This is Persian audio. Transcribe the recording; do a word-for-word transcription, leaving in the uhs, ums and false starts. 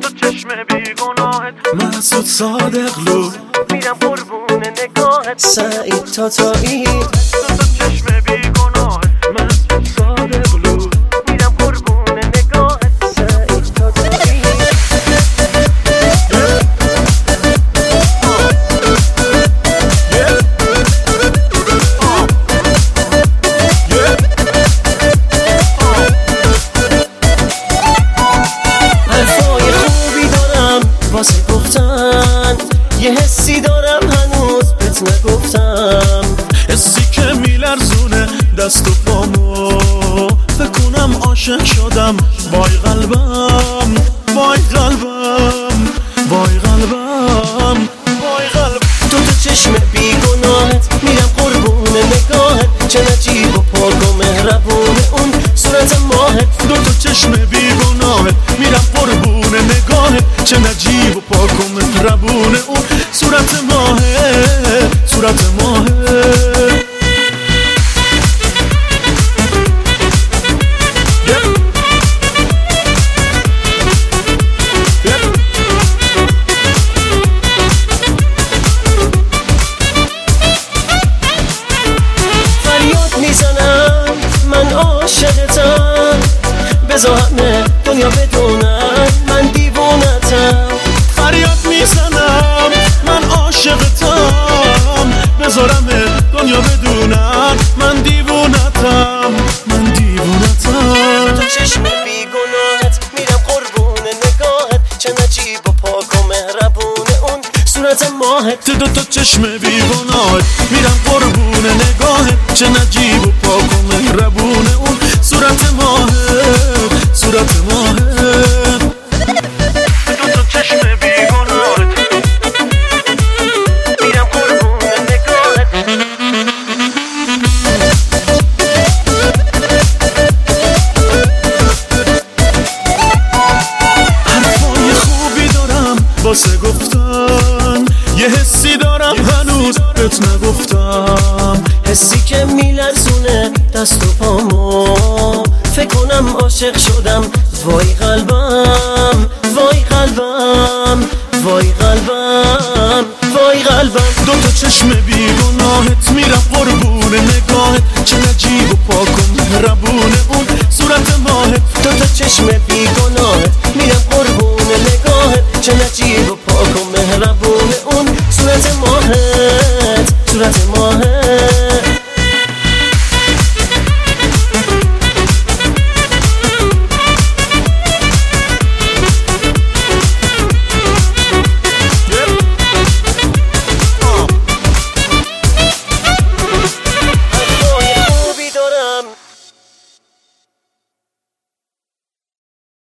تو چشم بیگناهت مسعود صادقلو میرم قربون نگاهت سعید تاتایی تو تو چشم بیگناهت مسعود صادقلو میرم قربون نگاهت سعید تاتایی حرفای خوبی دارم واسه گفتن، یه حسی دارم هنوز بهت نگفتم. حسی که میلرزونه دست و پامو، فکر کنم عاشق شدم. وای قلبم وای قلبم وای قلبم وای قلبم. تو تو چشم بیگناهت میرم قربون نگاهت، چه نجیب و پاک و مهربون اون صورت ماهت. دو تا چشم بیگناهت میرم قربون نگاهت، چه نجیب و پاک و مهربون اون صورت ماهت صورت ماهت. میزنم من عاشقتم، بذار همه دنیا بدونن من دیوونتم. فریاد میزنم من عاشقتم، بذارم دنیا بدونن من دیوونتم من دیوونتم. تو چشم بیگناهت میرم قربون نگاهت، چه نجیب و پاک و مهربون اون صورت ماهت. تو دو تا چشم بیگناهت میرم قربون نگاهت، چه نجیب و پاک و مهربون اون صورت ماهت صورت ماهت. تو تو چشم بیگناهت میرم قربون نگاهت حرفای خوبی دارم واسه گفتن، یه حسی دارم هنوز بهت نگفتم. حسی که میلرزونه دست و پامو، فکر کنم عاشق شدم. وای قلبم وای قلبم